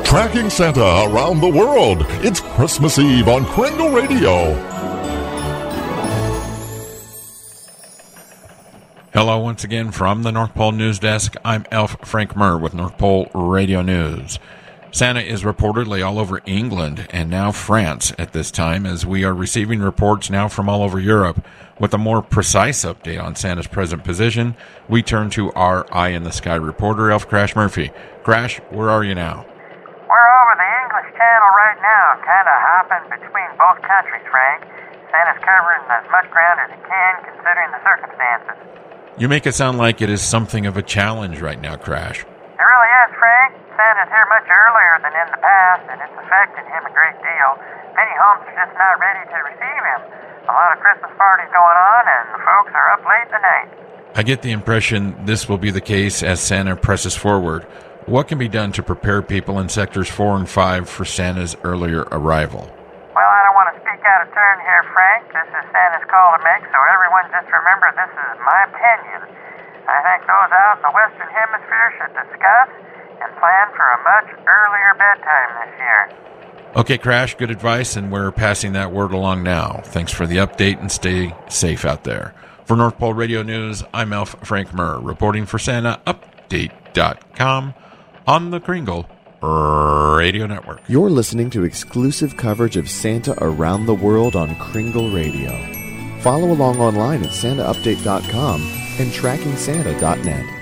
Tracking Santa around the world. It's Christmas Eve on Kringle Radio. Hello once again from the North Pole News Desk. I'm Elf Frank Murr with North Pole Radio News. Santa is reportedly all over England and now France at this time, as we are receiving reports now from all over Europe. With a more precise update on Santa's present position, we turn to our Eye in the Sky reporter, Elf Crash Murphy. Crash, where are you now? We're over the English Channel right now, kind of hopping between both countries, Frank. Santa's covering as much ground as he can, considering the circumstances. You make it sound like it is something of a challenge right now, Crash. It really is, Frank. Santa's here much earlier than in the past, and it's affected him a great deal. Many homes are just not ready to receive him. A lot of Christmas parties going on, and the folks are up late in the night. I get the impression this will be the case as Santa presses forward. What can be done to prepare people in sectors 4 and 5 for Santa's earlier arrival? Well, I don't want to speak out of turn here, Frank. This is Santa's call to make, so everyone just remember this is my opinion. I think those out in the Western Hemisphere should discuss and plan for a much earlier bedtime this year. Okay, Crash, good advice, and we're passing that word along now. Thanks for the update, and stay safe out there. For North Pole Radio News, I'm Elf Frank Murr, reporting for SantaUpdate.com on the Kringle Radio Network. You're listening to exclusive coverage of Santa around the world on Kringle Radio. Follow along online at SantaUpdate.com and TrackingSanta.net.